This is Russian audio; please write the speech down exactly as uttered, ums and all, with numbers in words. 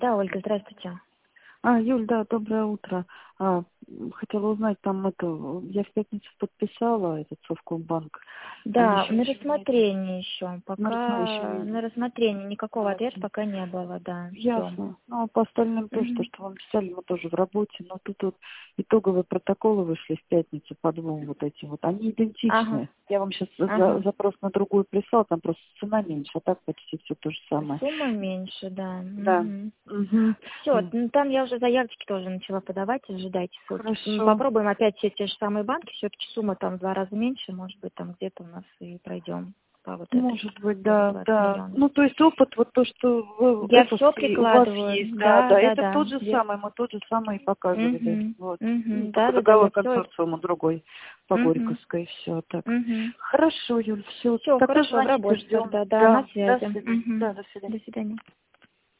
Да, Ольга, здравствуйте. А, Юль, да, доброе утро. А, м, хотела узнать, там это, я в пятницу подписала этот Совкомбанк. Там Да, еще на ничего нет. рассмотрении еще. На рассмотрении Пока еще на нет. рассмотрении никакого ответа Ясно. пока не было, да, ждем. Ясно. Ну, а по остальным тоже, то, Мгм. что вам писали, мы тоже в работе. Но тут вот итоговые протоколы вышли в пятницу по двум вот этим вот. Они Ага, идентичны. Я вам сейчас ага. запрос на другую прислал, там просто цена меньше, а так почти все то же самое. Сумма меньше, да. Да. Угу. Угу. Все, ну, там я уже заявочки тоже начала подавать, ожидайте ссылки. М, Хорошо. Попробуем опять все те же самые банки, все-таки сумма там в два раза меньше, может быть, там где-то у нас и пройдем по вот этой Может быть, сто да, двадцать да. миллионов. Ну, то есть опыт, вот то, что в Я все эфовский у вас прикладываю, есть, да, да, да, да, это да. тот же Я... самый, мы тот же самый и показывали. Угу, Вот. Ну, угу, да, только да, да, я договор все. консорциума другой по Угу, Горьковской, все так. угу. Хорошо, Юль, все. Все, Тогда хорошо, в звоните, работе ждем. тогда, да, на Да, до связи. свидания. Угу. Да, до свидания. До свидания.